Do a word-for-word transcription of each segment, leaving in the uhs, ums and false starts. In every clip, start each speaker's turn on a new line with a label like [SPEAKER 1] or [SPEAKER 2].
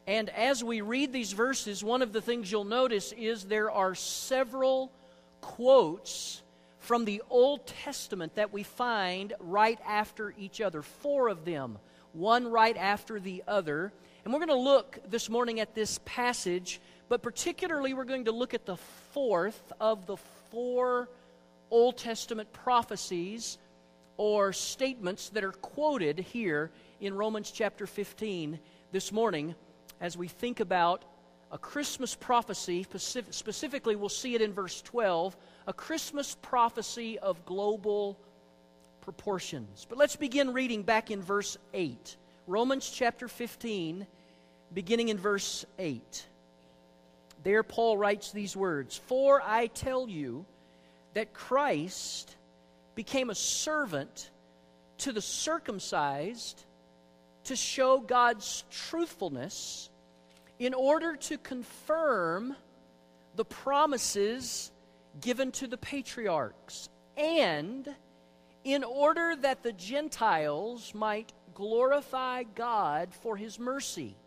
[SPEAKER 1] And as we read these verses, one of the things you'll notice is there are several quotes from the Old Testament that we find right after each other. Four of them, one right after the other. And we're going to look this morning at this passage, but particularly we're going to look at the fourth of the four Old Testament prophecies or statements that are quoted here in Romans chapter fifteen this morning as we think about a Christmas prophecy. Specifically, we'll see it in verse twelve, a Christmas prophecy of global proportions. But let's begin reading back in verse eight. Romans chapter fifteen, beginning in verse eight. There Paul writes these words, "For I tell you that Christ became a servant to the circumcised to show God's truthfulness in order to confirm the promises given to the patriarchs, and in order that the Gentiles might glorify God for His mercy,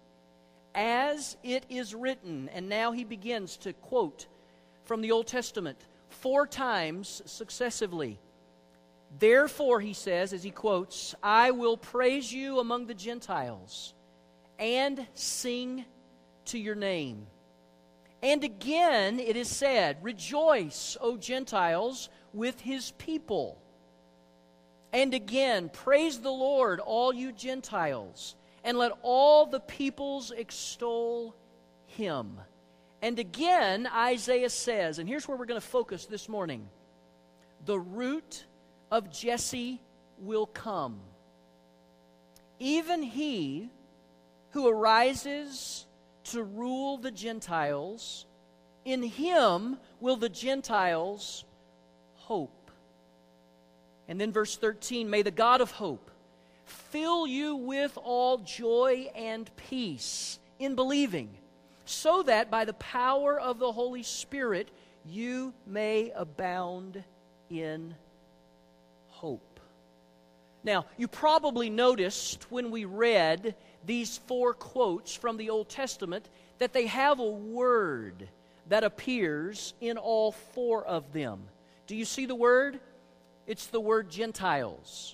[SPEAKER 1] as it is written." And now he begins to quote from the Old Testament four times successively. "Therefore," he says as he quotes, "I will praise you among the Gentiles and sing to your name. And again it is said, Rejoice, O Gentiles, with His people. And again, praise the Lord, all you Gentiles, and let all the peoples extol Him." And again, Isaiah says, and here's where we're going to focus this morning, "The root of Jesse will come, even he who arises to rule the Gentiles. In him will the Gentiles hope." And then verse thirteen, "May the God of hope fill you with all joy and peace in believing, so that by the power of the Holy Spirit you may abound in hope." Now, you probably noticed when we read these four quotes from the Old Testament that they have a word that appears in all four of them. Do you see the word? It's the word Gentiles.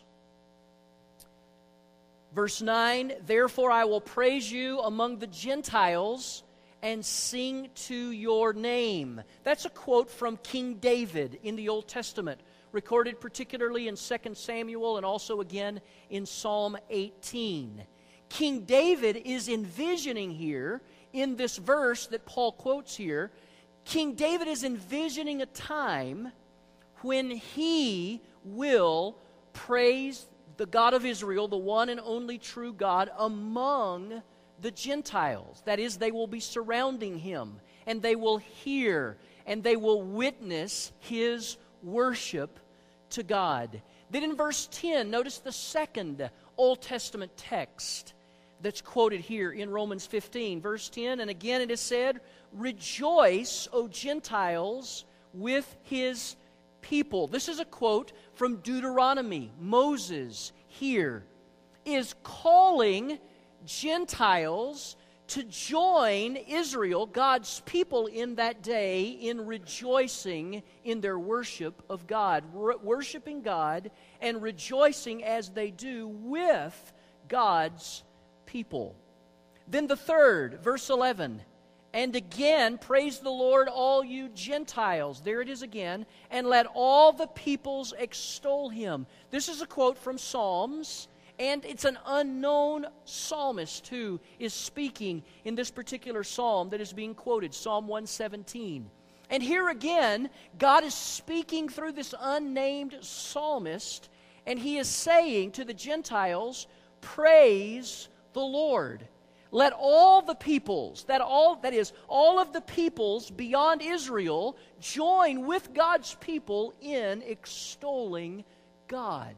[SPEAKER 1] Verse nine, "Therefore I will praise you among the Gentiles and sing to your name." That's a quote from King David in the Old Testament, recorded particularly in Second Samuel and also again in Psalm eighteen. King David is envisioning here, in this verse that Paul quotes here, King David is envisioning a time when he will praise the God of Israel, the one and only true God, among the Gentiles. That is, they will be surrounding him, and they will hear, and they will witness his worship to God. Then in verse ten, notice the second Old Testament text that's quoted here in Romans fifteen. Verse ten, "And again it is said, Rejoice, O Gentiles, with His people." This is a quote from Deuteronomy. Moses here is calling Gentiles to join Israel, God's people in that day, in rejoicing in their worship of God, Re- worshiping God and rejoicing as they do with God's people. Then the third, verse eleven, "And again, praise the Lord, all you Gentiles." There it is again. "And let all the peoples extol Him." This is a quote from Psalms, and it's an unknown psalmist who is speaking in this particular psalm that is being quoted, Psalm one seventeen. And here again, God is speaking through this unnamed psalmist, and He is saying to the Gentiles, "Praise the Lord. Let all the peoples," that all that is, all of the peoples beyond Israel, join with God's people in extolling God.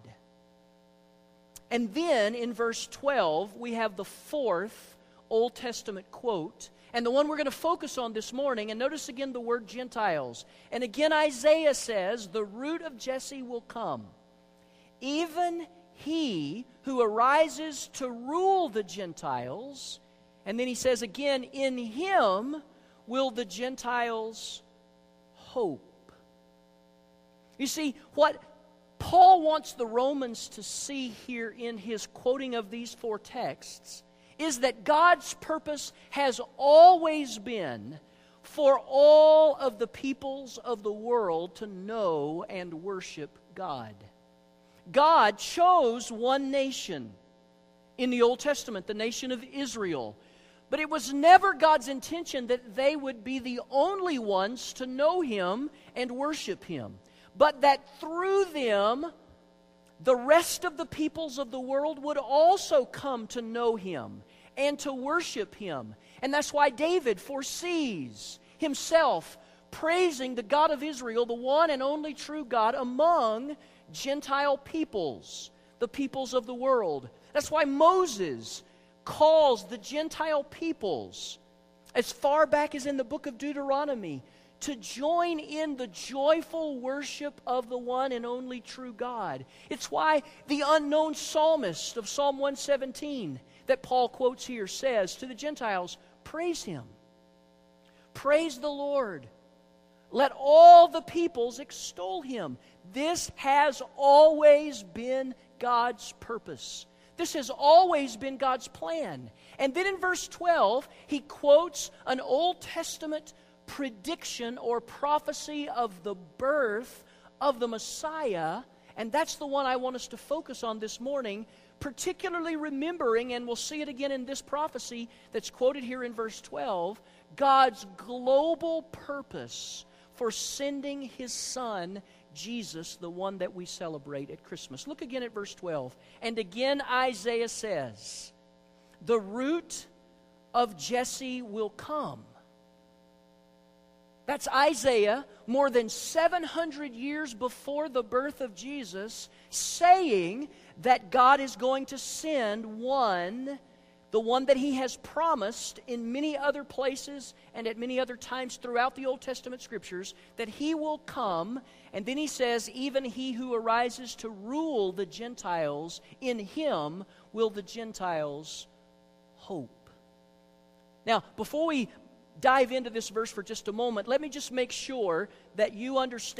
[SPEAKER 1] And then in verse twelve, we have the fourth Old Testament quote, and the one we're going to focus on this morning. And notice again the word Gentiles. And again Isaiah says, "The root of Jesse will come, even he who arises to rule the Gentiles, And then he says again, in him will the Gentiles hope. You see, what Paul wants the Romans to see here in his quoting of these four texts is that God's purpose has always been for all of the peoples of the world to know and worship God. God chose one nation in the Old Testament, the nation of Israel. But it was never God's intention that they would be the only ones to know Him and worship Him, but that through them, the rest of the peoples of the world would also come to know Him and to worship Him. And that's why David foresees himself praising the God of Israel, the one and only true God, among Gentile peoples, the peoples of the world. That's why Moses calls the Gentile peoples, as far back as in the book of Deuteronomy, to join in the joyful worship of the one and only true God. It's why the unknown psalmist of Psalm one seventeen that Paul quotes here says to the Gentiles, praise Him. Praise the Lord. Let all the peoples extol Him. This has always been God's purpose. This has always been God's plan. And then in verse twelve, he quotes an Old Testament prediction or prophecy of the birth of the Messiah, and that's the one I want us to focus on this morning, particularly remembering, and we'll see it again in this prophecy that's quoted here in verse twelve, God's global purpose for sending His Son, Jesus, the one that we celebrate at Christmas. Look again at verse twelve. And again Isaiah says, the root of Jesse will come. That's Isaiah, more than seven hundred years before the birth of Jesus, saying that God is going to send one, the one that He has promised in many other places and at many other times throughout the Old Testament Scriptures, that He will come. And then He says, even He who arises to rule the Gentiles, in Him will the Gentiles hope. Now, before we dive into this verse for just a moment, let me just make sure that you understand.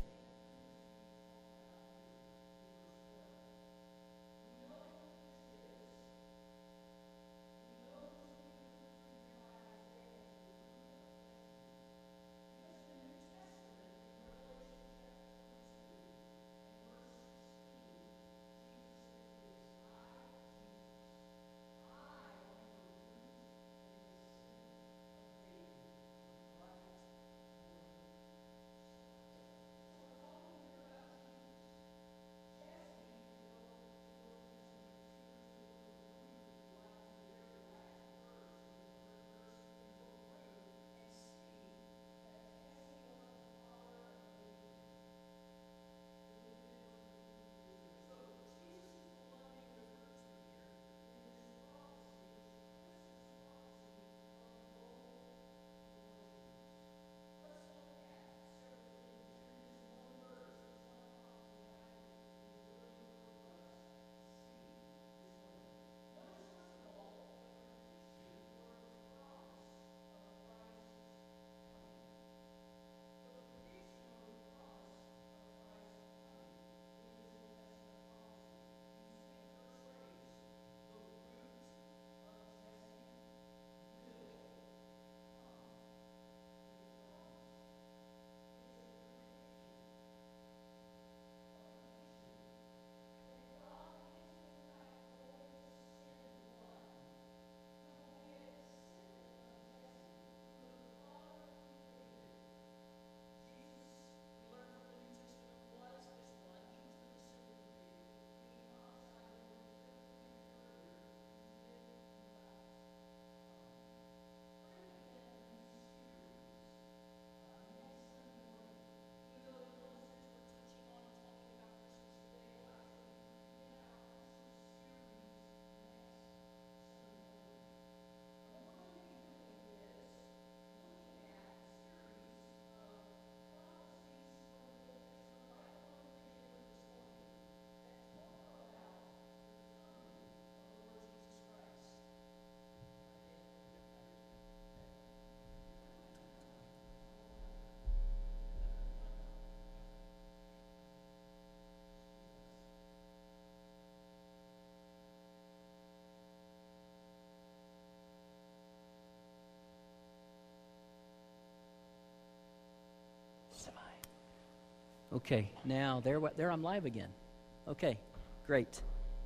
[SPEAKER 1] Okay, now there, there I'm live again. Okay, great.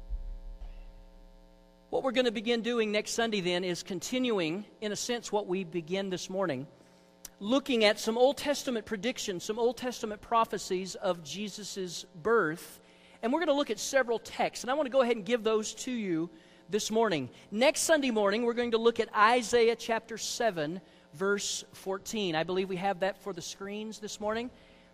[SPEAKER 1] What we're going to begin doing next Sunday then is continuing, in a sense, what we began this morning, looking at some Old Testament predictions, some Old Testament prophecies of Jesus' birth. And we're going to look at several texts, and I want to go ahead and give those to you this morning. Next Sunday morning, we're going to look at Isaiah chapter seven, verse fourteen. I believe we have that for the screens this morning.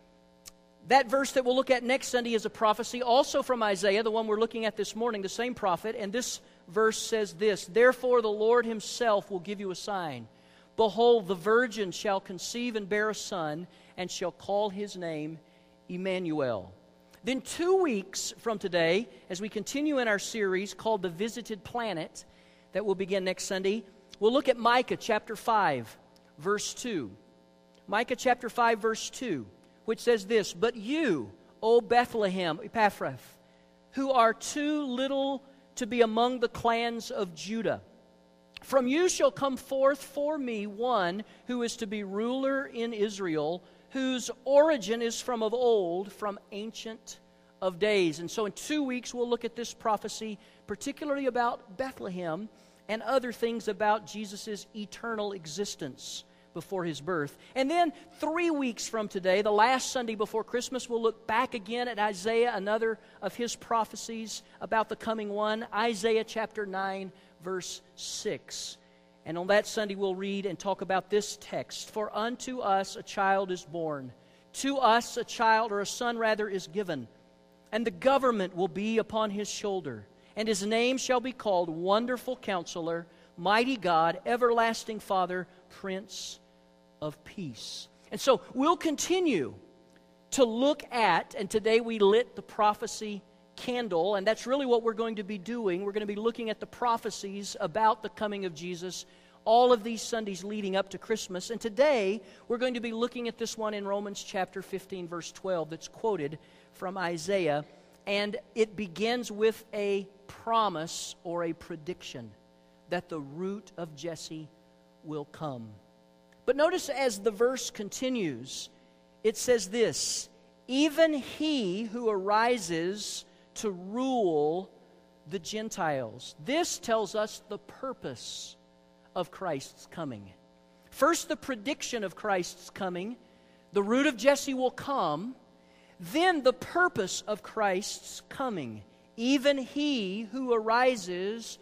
[SPEAKER 1] That verse that we'll look at next Sunday is a prophecy also from Isaiah, the one we're looking at this morning, the same prophet. And this verse says this, "Therefore the Lord himself will give you a sign. Behold, the virgin shall conceive and bear a son, and shall call his name Emmanuel." Then two weeks from today, as we continue in our series called The Visited Planet, that will begin next Sunday, we'll look at Micah chapter five, verse two. Micah chapter five, verse two. Which says this, "But you, O Bethlehem, Ephrathah, who are too little to be among the clans of Judah, from you shall come forth for me one who is to be ruler in Israel, whose origin is from of old, from ancient of days." And so in two weeks we'll look at this prophecy, particularly about Bethlehem and other things about Jesus' eternal existence before his birth. And then three weeks from today, the last Sunday before Christmas, we'll look back again at Isaiah, another of his prophecies about the coming one, Isaiah chapter nine, verse six. And on that Sunday, we'll read and talk about this text, "For unto us a child is born, to us a child, or a son rather, is given, and the government will be upon his shoulder, and his name shall be called Wonderful Counselor, Mighty God, Everlasting Father, Prince of Peace." And so we'll continue to look at, and today we lit the prophecy candle, and that's really what we're going to be doing. We're going to be looking at the prophecies about the coming of Jesus all of these Sundays leading up to Christmas. And today we're going to be looking at this one in Romans chapter fifteen, verse twelve, that's quoted from Isaiah, and it begins with a promise or a prediction that the root of Jesse will come. But notice as the verse continues, it says this, "Even he who arises to rule the Gentiles." This tells us the purpose of Christ's coming. First, the prediction of Christ's coming. The root of Jesse will come. Then the purpose of Christ's coming. Even he who arises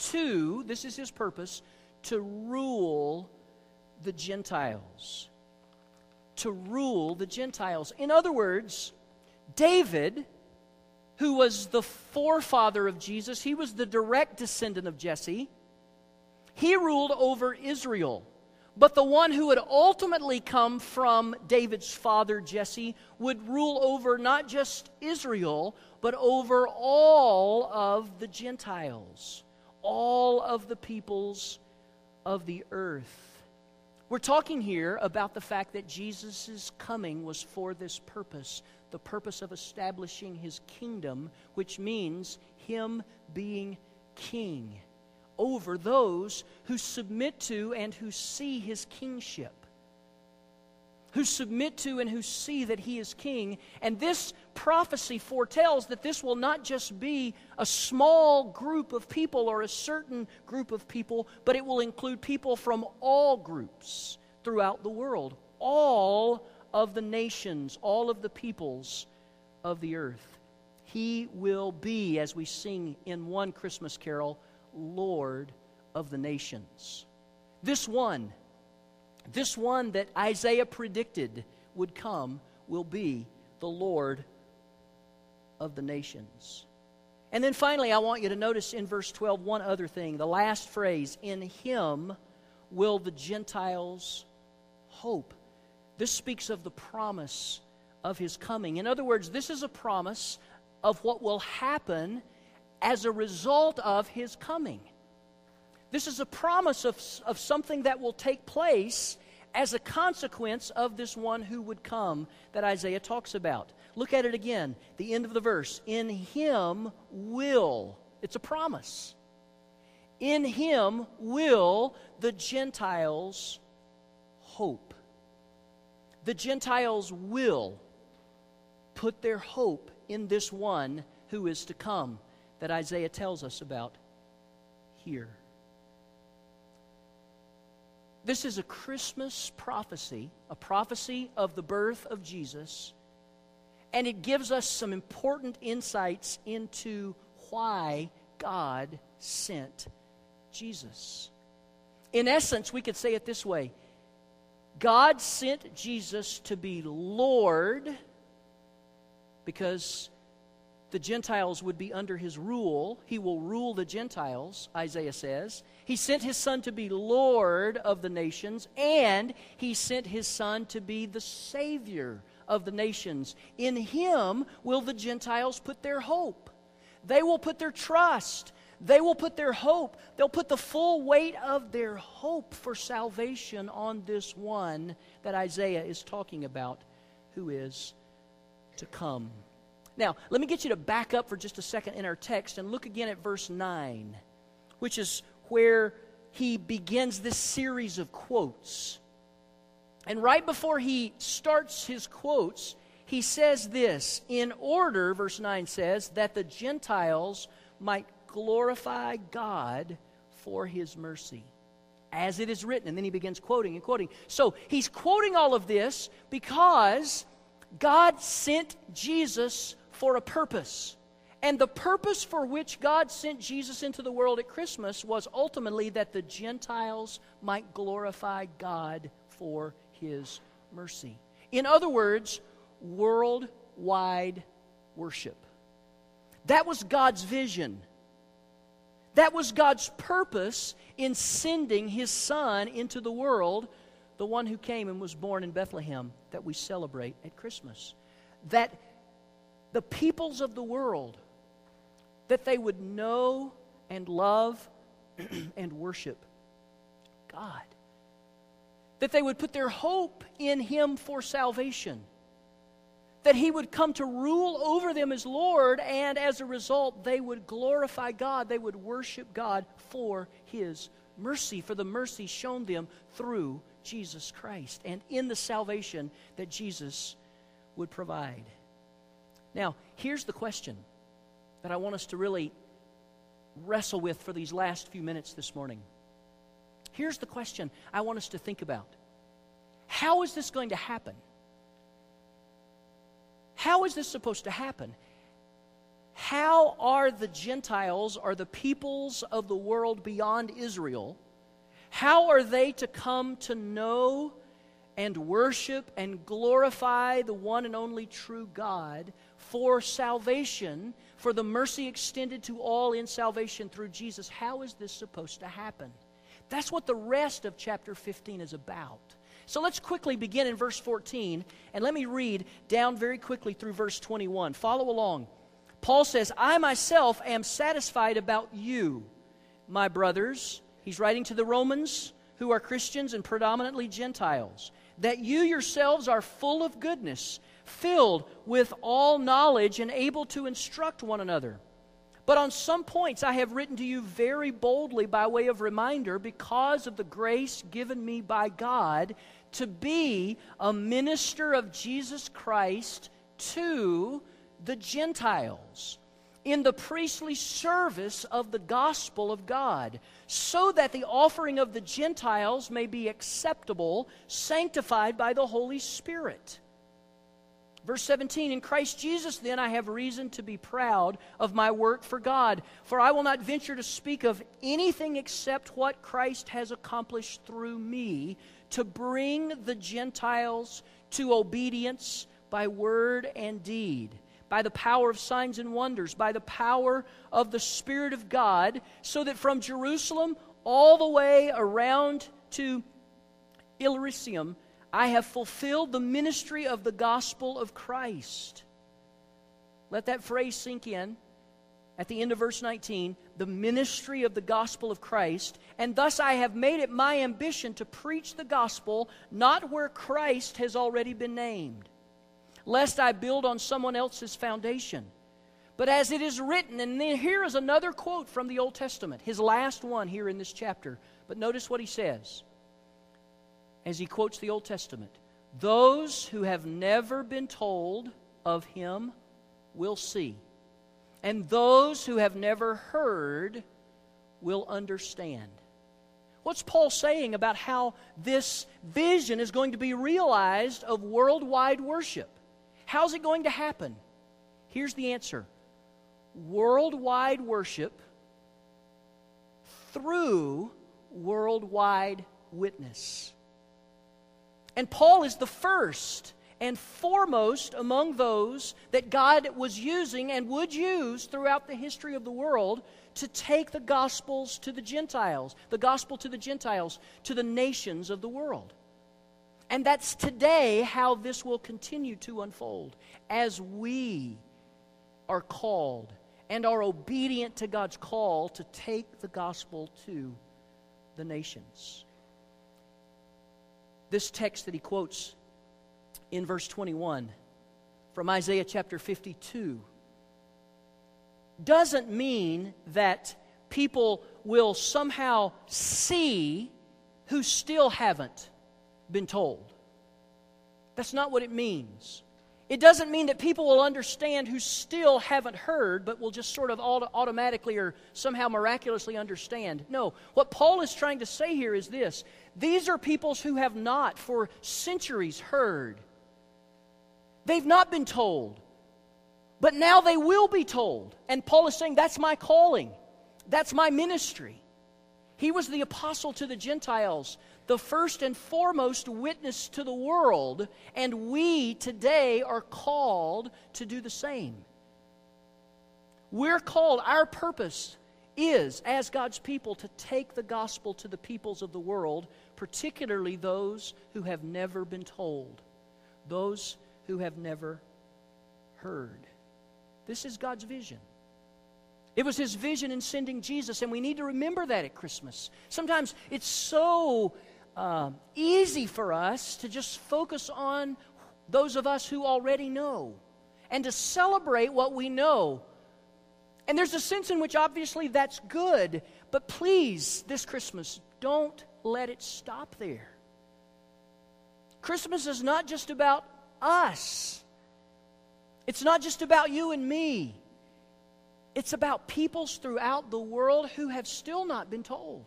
[SPEAKER 1] to, this is his purpose, to rule the Gentiles. To rule the Gentiles. In other words, David, who was the forefather of Jesus, he was the direct descendant of Jesse, he ruled over Israel. But the one who would ultimately come from David's father, Jesse, would rule over not just Israel, but over all of the Gentiles, all of the peoples of the earth. We're talking here about the fact that Jesus' coming was for this purpose, the purpose of establishing his kingdom, which means him being king over those who submit to and who see his kingship, who submit to and who see that he is king. And this prophecy foretells that this will not just be a small group of people or a certain group of people, but it will include people from all groups throughout the world, all of the nations, all of the peoples of the earth. He will be, as we sing in one Christmas carol, Lord of the nations. This one, this one that Isaiah predicted would come, will be the Lord of the nations. And then finally, I want you to notice in verse twelve one other thing. The last phrase, "In him will the Gentiles hope." This speaks of the promise of his coming. In other words, this is a promise of what will happen as a result of his coming. This is a promise of, of something that will take place as a consequence of this one who would come that Isaiah talks about. Look at it again, the end of the verse. "In him will," it's a promise. "In him will the Gentiles hope." The Gentiles will put their hope in this one who is to come that Isaiah tells us about here. This is a Christmas prophecy, a prophecy of the birth of Jesus, and it gives us some important insights into why God sent Jesus. In essence, we could say it this way: God sent Jesus to be Lord because the Gentiles would be under his rule. He will rule the Gentiles, Isaiah says. He sent his Son to be Lord of the nations, and he sent his Son to be the Savior of the nations. In him will the Gentiles put their hope. They will put their trust. They will put their hope. They'll put the full weight of their hope for salvation on this one that Isaiah is talking about, who is to come. Now, let me get you to back up for just a second in our text and look again at verse nine, which is where he begins this series of quotes. And right before he starts his quotes, he says this, in order, verse nine says, that the Gentiles might glorify God for his mercy, as it is written. And then he begins quoting and quoting. So he's quoting all of this because God sent Jesus for a purpose. And the purpose for which God sent Jesus into the world at Christmas was ultimately that the Gentiles might glorify God for his mercy. In other words, worldwide worship. That was God's vision. That was God's purpose in sending his Son into the world, the one who came and was born in Bethlehem that we celebrate at Christmas. That the peoples of the world, that they would know and love and worship God. That they would put their hope in him for salvation. That he would come to rule over them as Lord, and as a result, they would glorify God. They would worship God for his mercy, for the mercy shown them through Jesus Christ, and in the salvation that Jesus would provide. Now, here's the question that I want us to really wrestle with for these last few minutes this morning. Here's the question I want us to think about. How is this going to happen? How is this supposed to happen? How are the Gentiles, or the peoples of the world beyond Israel, how are they to come to know and worship and glorify the one and only true God for salvation, for the mercy extended to all in salvation through Jesus? How is this supposed to happen? That's what the rest of chapter fifteen is about. So let's quickly begin in verse fourteen, and let me read down very quickly through verse twenty-one. Follow along. Paul says, I myself am satisfied about you, my brothers. He's writing to the Romans, who are Christians and predominantly Gentiles, that you yourselves are full of goodness, filled with all knowledge, and able to instruct one another. But on some points I have written to you very boldly by way of reminder, because of the grace given me by God to be a minister of Jesus Christ to the Gentiles, in the priestly service of the gospel of God, so that the offering of the Gentiles may be acceptable, sanctified by the Holy Spirit. Verse seventeen, in Christ Jesus then I have reason to be proud of my work for God, for I will not venture to speak of anything except what Christ has accomplished through me, to bring the Gentiles to obedience by word and deed, by the power of signs and wonders, by the power of the Spirit of God, so that from Jerusalem all the way around to Illyricum, I have fulfilled the ministry of the gospel of Christ. Let that phrase sink in. At the end of verse nineteen, the ministry of the gospel of Christ, and thus I have made it my ambition to preach the gospel not where Christ has already been named, lest I build on someone else's foundation. But as it is written, and then here is another quote from the Old Testament, his last one here in this chapter. But notice what he says as he quotes the Old Testament. Those who have never been told of Him will see, and those who have never heard will understand. What's Paul saying about how this vision is going to be realized of worldwide worship? How's it going to happen? Here's the answer. Worldwide worship through worldwide witness. And Paul is the first and foremost among those that God was using and would use throughout the history of the world to take the Gospels to the Gentiles, the gospel to the Gentiles, to the nations of the world. And that's today how this will continue to unfold as we are called and are obedient to God's call to take the gospel to the nations. This text that he quotes in verse twenty-one from Isaiah chapter fifty-two doesn't mean that people will somehow see who still haven't been told. That's not what it means. It doesn't mean that people will understand who still haven't heard, but will just sort of auto- automatically or somehow miraculously understand. No, what Paul is trying to say here is this. These are peoples who have not for centuries heard. They've not been told. But now they will be told. And Paul is saying, that's my calling. That's my ministry. He was the apostle to the Gentiles, the first and foremost witness to the world, and we today are called to do the same. We're called, our purpose is, as God's people, to take the gospel to the peoples of the world, particularly those who have never been told, those who have never heard. This is God's vision. It was His vision in sending Jesus, and we need to remember that at Christmas. Sometimes it's so uh, easy for us to just focus on those of us who already know and to celebrate what we know. And there's a sense in which obviously that's good, but please, this Christmas, don't let it stop there. Christmas is not just about us. It's not just about you and me. It's about peoples throughout the world who have still not been told,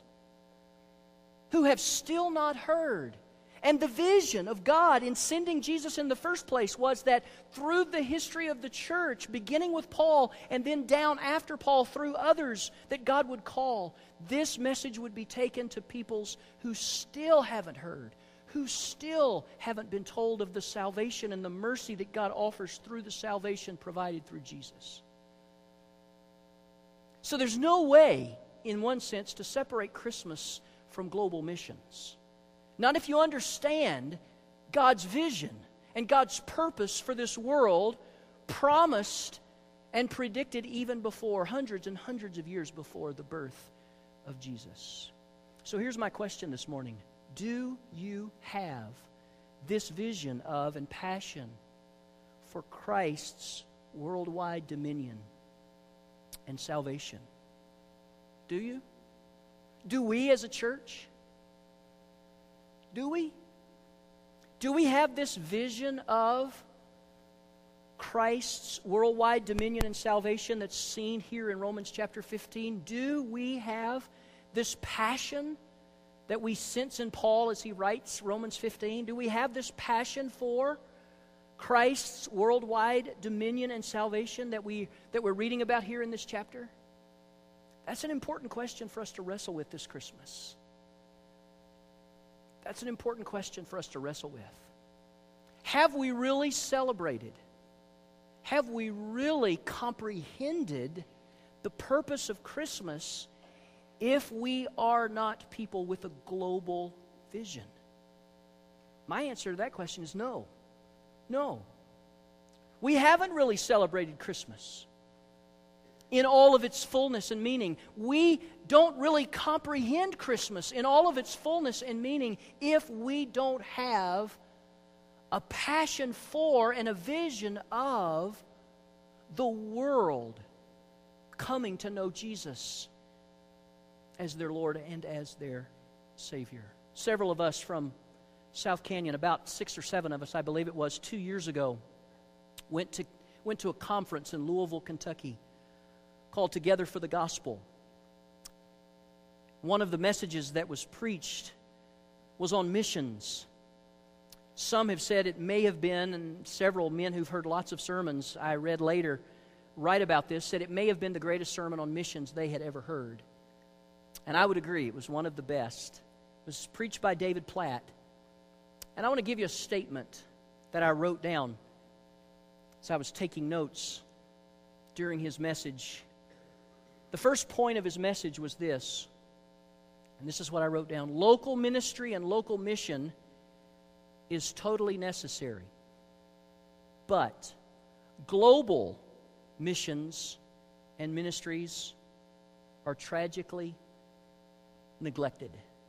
[SPEAKER 1] who have still not heard. And the vision of God in sending Jesus in the first place was that through the history of the church, beginning with Paul and then down after Paul through others that God would call, this message would be taken to peoples who still haven't heard, who still haven't been told of the salvation and the mercy that God offers through the salvation provided through Jesus. So there's no way, in one sense, to separate Christmas from global missions. Not if you understand God's vision and God's purpose for this world, promised and predicted even before, hundreds and hundreds of years before the birth of Jesus. So here's my question this morning. Do you have this vision of and passion for Christ's worldwide dominion and salvation? Do you? Do we as a church? Do we? Do we have this vision of Christ's worldwide dominion and salvation that's seen here in Romans chapter fifteen? Do we have this passion that we sense in Paul as he writes Romans fifteen? Do we have this passion for Christ's worldwide dominion and salvation that, we, that we're reading about here in this chapter? That's an important question for us to wrestle with this Christmas. That's an important question for us to wrestle with. Have we really celebrated? Have we really comprehended the purpose of Christmas if we are not people with a global vision? My answer to that question is no. No. We haven't really celebrated Christmas in all of its fullness and meaning. We don't really comprehend Christmas in all of its fullness and meaning if we don't have a passion for and a vision of the world coming to know Jesus as their Lord and as their Savior. Several of us from South Canyon, about six or seven of us, I believe it was, two years ago, went to, went to a conference in Louisville, Kentucky called Together for the Gospel. One of the messages that was preached was on missions. Some have said it may have been, and several men who've heard lots of sermons I read later write about this, said it may have been the greatest sermon on missions they had ever heard. And I would agree, it was one of the best. It was preached by David Platt. And I want to give you a statement that I wrote down as I was taking notes during his message. The first point of his message was this, and this is what I wrote down: local ministry and local mission is totally necessary, but global missions and ministries are tragically neglected.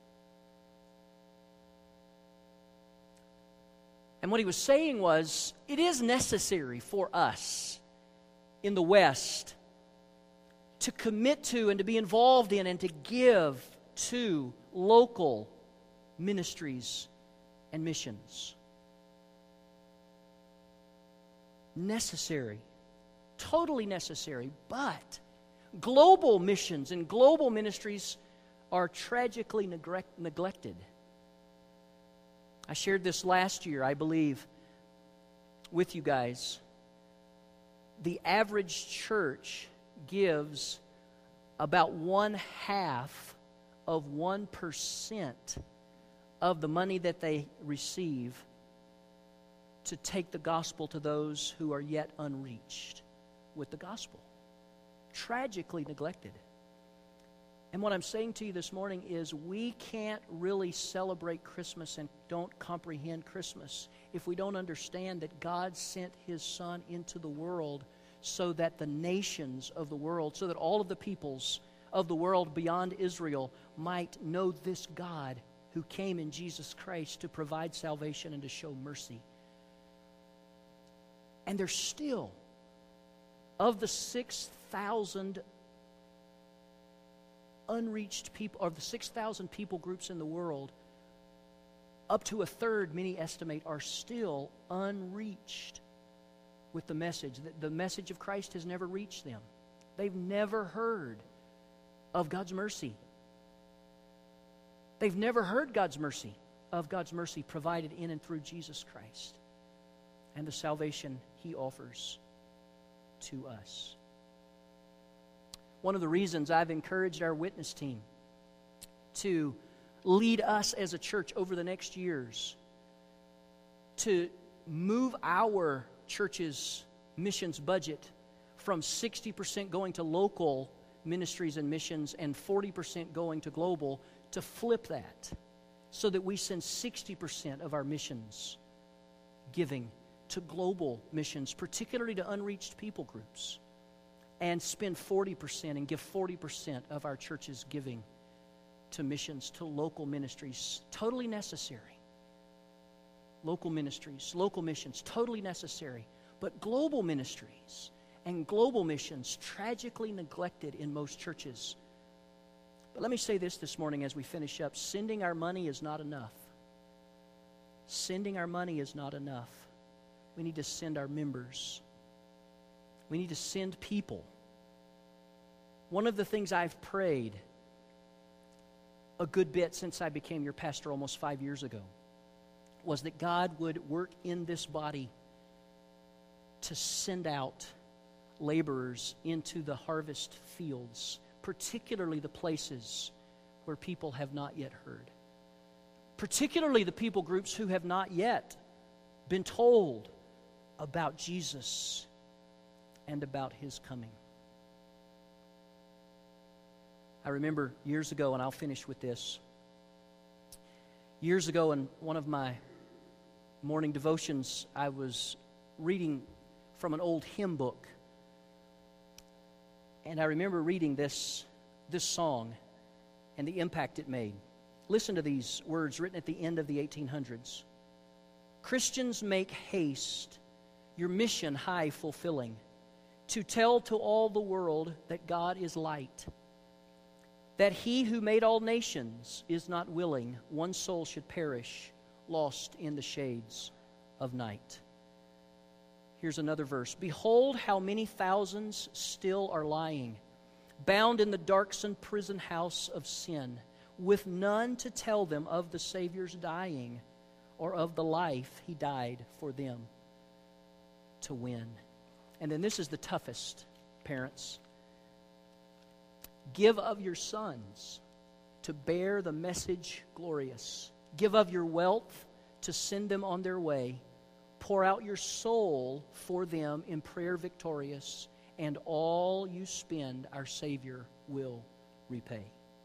[SPEAKER 1] And what he was saying was, it is necessary for us in the West to commit to and to be involved in and to give to local ministries and missions. Necessary. Totally necessary. But global missions and global ministries are tragically neglect, neglected. I shared this last year, I believe, with you guys. The average church gives about one half of one percent of the money that they receive to take the gospel to those who are yet unreached with the gospel. Tragically neglected. And what I'm saying to you this morning is we can't really celebrate Christmas and don't comprehend Christmas if we don't understand that God sent His Son into the world so that the nations of the world, so that all of the peoples of the world beyond Israel might know this God who came in Jesus Christ to provide salvation and to show mercy. And there's still, of the six thousand unreached people, or the six thousand people groups in the world, up to a third, many estimate, are still unreached with the message. The message of Christ has never reached them. They've never heard of God's mercy. They've never heard God's mercy, of God's mercy provided in and through Jesus Christ and the salvation He offers to us. One of the reasons I've encouraged our witness team to lead us as a church over the next years to move our church's missions budget from sixty percent going to local ministries and missions and forty percent going to global, to flip that so that we send sixty percent of our missions giving to global missions, particularly to unreached people groups, and spend forty percent and give forty percent of our church's giving to missions, to local ministries. Totally necessary. Local ministries, local missions, totally necessary. But global ministries and global missions, tragically neglected in most churches. But let me say this this morning as we finish up. Sending our money is not enough. Sending our money is not enough. We need to send our members. We need to send people. One of the things I've prayed a good bit since I became your pastor almost five years ago was that God would work in this body to send out laborers into the harvest fields, particularly the places where people have not yet heard, particularly the people groups who have not yet been told about Jesus and about His coming. I remember years ago, and I'll finish with this. Years ago, in one of my morning devotions, I was reading from an old hymn book. And I remember reading this, this song and the impact it made. Listen to these words written at the end of the eighteen hundreds. Christians, make haste, your mission high fulfilling, to tell to all the world that God is light, that He who made all nations is not willing one soul should perish, lost in the shades of night. Here's another verse. Behold how many thousands still are lying, bound in the darksome prison house of sin, with none to tell them of the Savior's dying or of the life he died for them to win. And then this is the toughest, parents. Give of your sons to bear the message glorious. Give of your wealth to send them on their way. Pour out your soul for them in prayer victorious, and all you spend our Savior will repay.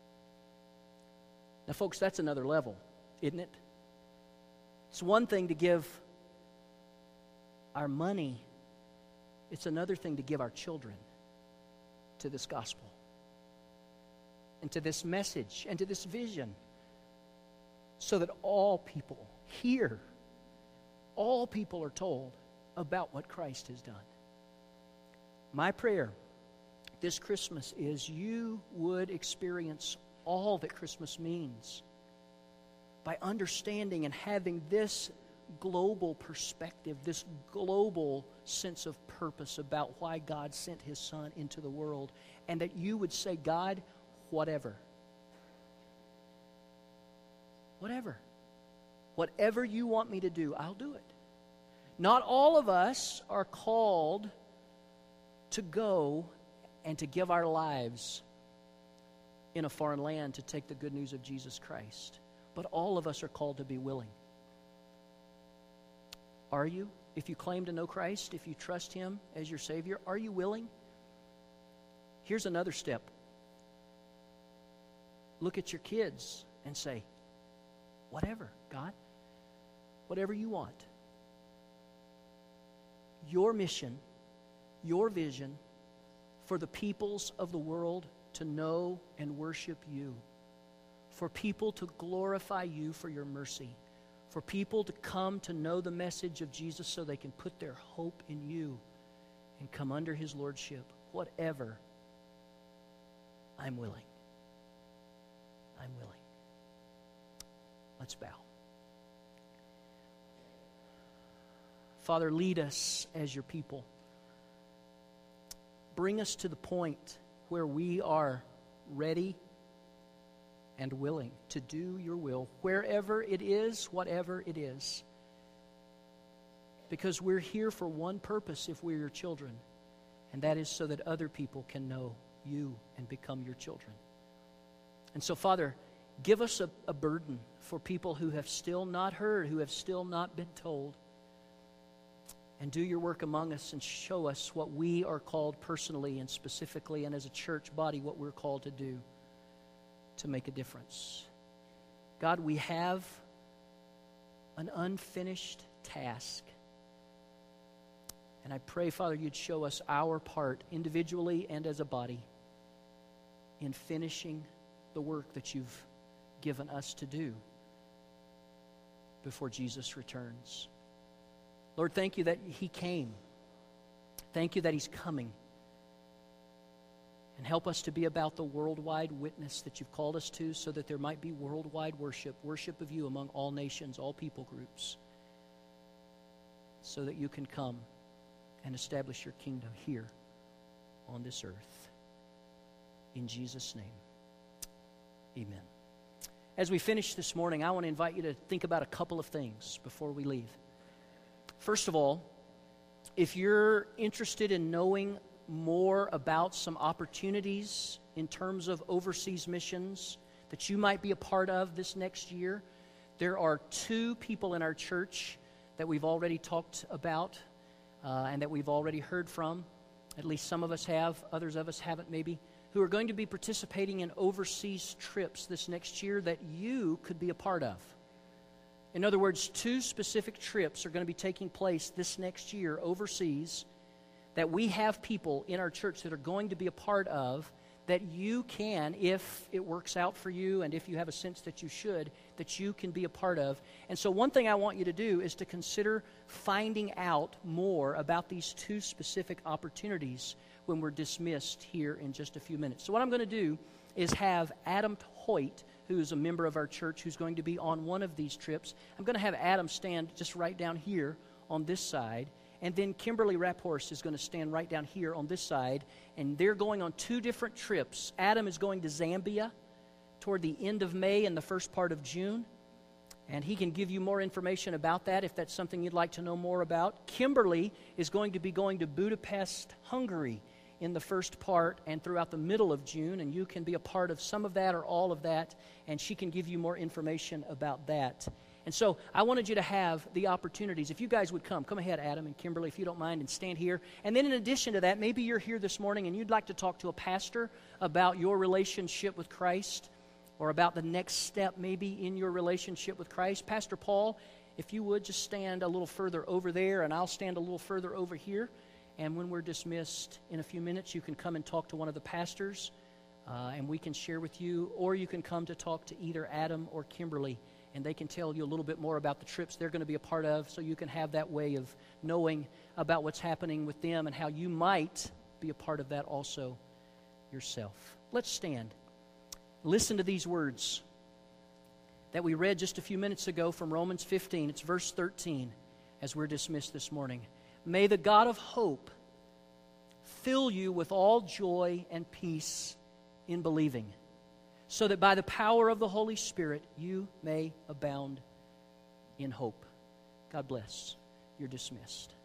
[SPEAKER 1] Now, folks, that's another level, isn't it? It's one thing to give our money. It's another thing to give our children to this gospel and to this message and to this vision, so that all people hear, all people are told about what Christ has done. My prayer this Christmas is you would experience all that Christmas means by understanding and having this global perspective, this global sense of purpose about why God sent His Son into the world, and that you would say, God, whatever. Whatever. Whatever you want me to do, I'll do it. Not all of us are called to go and to give our lives in a foreign land to take the good news of Jesus Christ. But all of us are called to be willing. Are you? If you claim to know Christ, if you trust Him as your Savior, are you willing? Here's another step. Look at your kids and say, whatever, God, whatever you want. Your mission, your vision for the peoples of the world to know and worship you, for people to glorify you for your mercy, for people to come to know the message of Jesus so they can put their hope in you and come under His lordship. Whatever, I'm willing. I'm willing. Let's bow. Father, lead us as your people. Bring us to the point where we are ready and willing to do your will, wherever it is, whatever it is. Because we're here for one purpose if we're your children, and that is so that other people can know you and become your children. And so, Father, give us a, a burden for people who have still not heard, who have still not been told. And do your work among us and show us what we are called personally and specifically and as a church body, what we're called to do to make a difference. God, we have an unfinished task. And I pray, Father, you'd show us our part individually and as a body in finishing the work that you've given us to do before Jesus returns. Lord, thank you that He came. Thank you that He's coming. And help us to be about the worldwide witness that you've called us to, so that there might be worldwide worship, worship of you among all nations, all people groups, so that you can come and establish your kingdom here on this earth. In Jesus' name, amen. As we finish this morning, I want to invite you to think about a couple of things before we leave. First of all, if you're interested in knowing more about some opportunities in terms of overseas missions that you might be a part of this next year, there are two people in our church that we've already talked about uh, and that we've already heard from. At least some of us have, others of us haven't maybe, who are going to be participating in overseas trips this next year that you could be a part of. In other words, two specific trips are going to be taking place this next year overseas that we have people in our church that are going to be a part of, that you can, if it works out for you and if you have a sense that you should, that you can be a part of. And so one thing I want you to do is to consider finding out more about these two specific opportunities when we're dismissed here in just a few minutes. So what I'm going to do is have Adam Hoyt, who is a member of our church who's going to be on one of these trips. I'm going to have Adam stand just right down here on this side, and then Kimberly Rapphorst is going to stand right down here on this side, and they're going on two different trips. Adam is going to Zambia toward the end of May and the first part of June, and he can give you more information about that if that's something you'd like to know more about. Kimberly is going to be going to Budapest, Hungary in the first part and throughout the middle of June, and you can be a part of some of that or all of that, and she can give you more information about that. And so I wanted you to have the opportunities. If you guys would come, come ahead, Adam and Kimberly, if you don't mind, and stand here. And then in addition to that, maybe you're here this morning and you'd like to talk to a pastor about your relationship with Christ, or about the next step maybe in your relationship with Christ. Pastor Paul, if you would just stand a little further over there, and I'll stand a little further over here. And when we're dismissed in a few minutes, you can come and talk to one of the pastors, uh, and we can share with you, or you can come to talk to either Adam or Kimberly, and they can tell you a little bit more about the trips they're going to be a part of, so you can have that way of knowing about what's happening with them and how you might be a part of that also yourself. Let's stand. Listen to these words that we read just a few minutes ago from Romans fifteen. It's verse thirteen as we're dismissed this morning. May the God of hope fill you with all joy and peace in believing, so that by the power of the Holy Spirit you may abound in hope. God bless. You're dismissed.